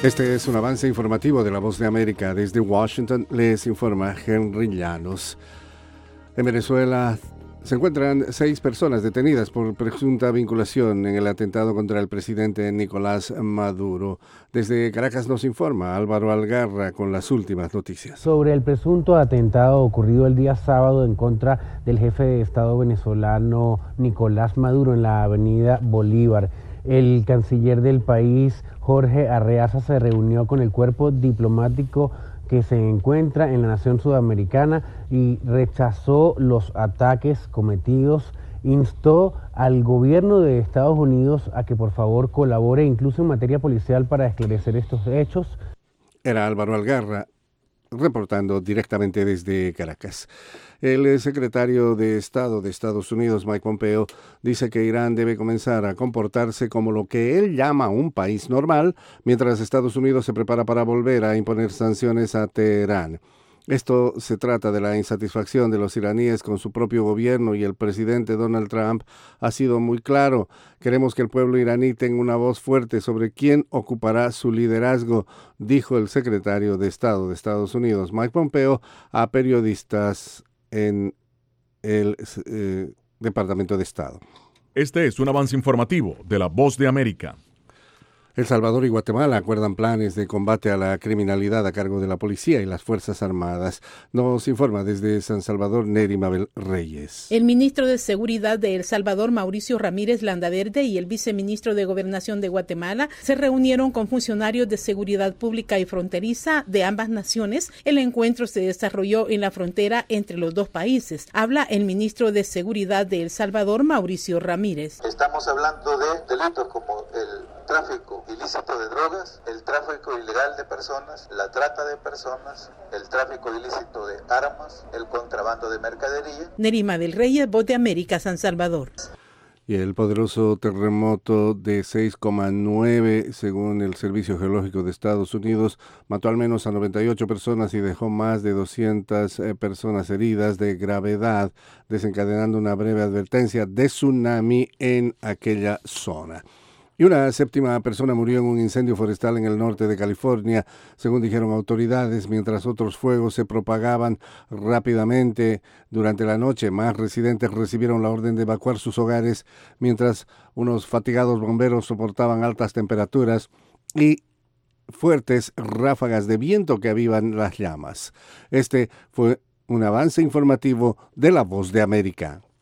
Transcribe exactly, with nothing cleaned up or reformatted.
Este es un avance informativo de La Voz de América. Desde Washington les informa Henry Llanos. En Venezuela se encuentran seis personas detenidas por presunta vinculación en el atentado contra el presidente Nicolás Maduro. Desde Caracas nos informa Álvaro Algarra con las últimas noticias. Sobre el presunto atentado ocurrido el día sábado en contra del jefe de Estado venezolano Nicolás Maduro en la avenida Bolívar. El canciller del país, Jorge Arreaza, se reunió con el cuerpo diplomático que se encuentra en la nación sudamericana y rechazó los ataques cometidos. Instó al gobierno de Estados Unidos a que por favor colabore incluso en materia policial para esclarecer estos hechos. Era Álvaro Algarra reportando directamente desde Caracas. El secretario de Estado de Estados Unidos, Mike Pompeo, dice que Irán debe comenzar a comportarse como lo que él llama un país normal, mientras Estados Unidos se prepara para volver a imponer sanciones a Teherán. Esto se trata de la insatisfacción de los iraníes con su propio gobierno, y el presidente Donald Trump ha sido muy claro. Queremos que el pueblo iraní tenga una voz fuerte sobre quién ocupará su liderazgo, dijo el secretario de Estado de Estados Unidos, Mike Pompeo, a periodistas en el eh, Departamento de Estado. Este es un avance informativo de La Voz de América. El Salvador y Guatemala acuerdan planes de combate a la criminalidad a cargo de la policía y las Fuerzas Armadas. Nos informa desde San Salvador Neri Mabel Reyes. El ministro de Seguridad de El Salvador, Mauricio Ramírez Landaverde, y el viceministro de Gobernación de Guatemala se reunieron con funcionarios de seguridad pública y fronteriza de ambas naciones. El encuentro se desarrolló en la frontera entre los dos países. Habla el ministro de Seguridad de El Salvador, Mauricio Ramírez. Estamos hablando de delitos como el tráfico ilícito de drogas, el tráfico ilegal de personas, la trata de personas, el tráfico ilícito de armas, el contrabando de mercadería. Nerima del Reyes, Voz de América, San Salvador. Y el poderoso terremoto de seis coma nueve, según el Servicio Geológico de Estados Unidos, mató al menos a noventa y ocho personas y dejó más de doscientas personas heridas de gravedad, desencadenando una breve advertencia de tsunami en aquella zona. Y una séptima persona murió en un incendio forestal en el norte de California, según dijeron autoridades, mientras otros fuegos se propagaban rápidamente durante la noche. Más residentes recibieron la orden de evacuar sus hogares, mientras unos fatigados bomberos soportaban altas temperaturas y fuertes ráfagas de viento que avivan las llamas. Este fue un avance informativo de La Voz de América.